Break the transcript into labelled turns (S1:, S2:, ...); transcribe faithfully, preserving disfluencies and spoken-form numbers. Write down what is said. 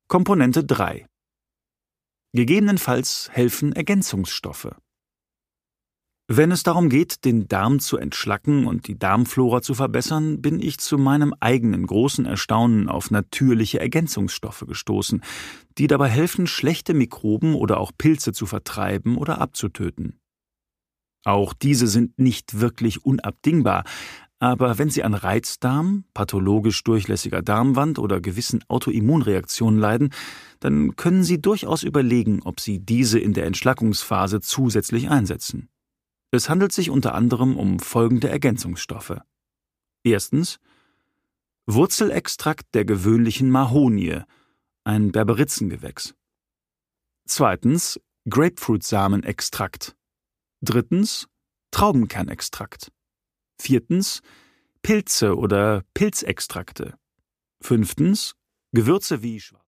S1: Komponente drei. Gegebenenfalls helfen Ergänzungsstoffe. Wenn es darum geht, den Darm zu entschlacken und die Darmflora zu verbessern, bin ich zu meinem eigenen großen Erstaunen auf natürliche Ergänzungsstoffe gestoßen, die dabei helfen, schlechte Mikroben oder auch Pilze zu vertreiben oder abzutöten. Auch diese sind nicht wirklich unabdingbar, aber wenn Sie an Reizdarm, pathologisch durchlässiger Darmwand oder gewissen Autoimmunreaktionen leiden, dann können Sie durchaus überlegen, ob Sie diese in der Entschlackungsphase zusätzlich einsetzen. Es handelt sich unter anderem um folgende Ergänzungsstoffe. Erstens Wurzelextrakt der gewöhnlichen Mahonie, ein Berberitzengewächs. Zweitens Grapefruitsamenextrakt. Drittens Traubenkernextrakt. Viertens Pilze oder Pilzextrakte. Fünftens Gewürze wie